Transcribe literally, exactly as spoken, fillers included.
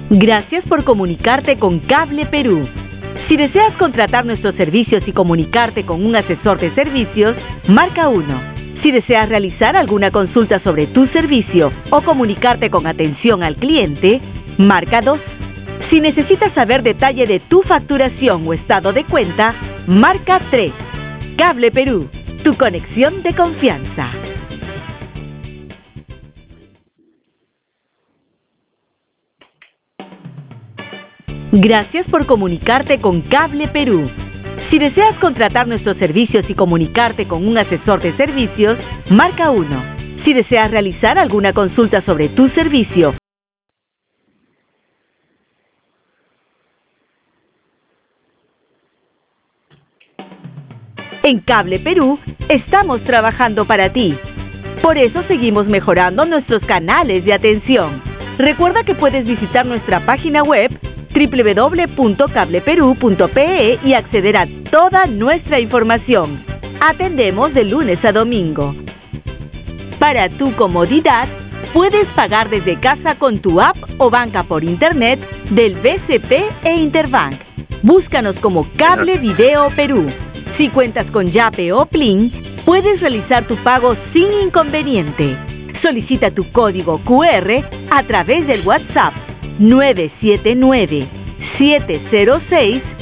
Gracias por comunicarte con Cable Perú. Si deseas contratar nuestros servicios y comunicarte con un asesor de servicios, marca uno. Si deseas realizar alguna consulta sobre tu servicio o comunicarte con atención al cliente, marca dos. Si necesitas saber detalle de tu facturación o estado de cuenta, marca tres. Cable Perú, tu conexión de confianza. Gracias por comunicarte con Cable Perú. Si deseas contratar nuestros servicios y comunicarte con un asesor de servicios, marca uno. Si deseas realizar alguna consulta sobre tu servicio, en Cable Perú estamos trabajando para ti. Por eso seguimos mejorando nuestros canales de atención. Recuerda que puedes visitar nuestra página web doble u doble u doble u punto cable perú punto pe e y acceder a toda nuestra información. Atendemos de lunes a domingo. Para tu comodidad, puedes pagar desde casa con tu app o banca por internet del B C P e Interbank. Búscanos como Cable Video Perú. Si cuentas con Yape o Plin, puedes realizar tu pago sin inconveniente. Solicita tu código cu erre a través del WhatsApp nueve siete nueve, siete cero seis,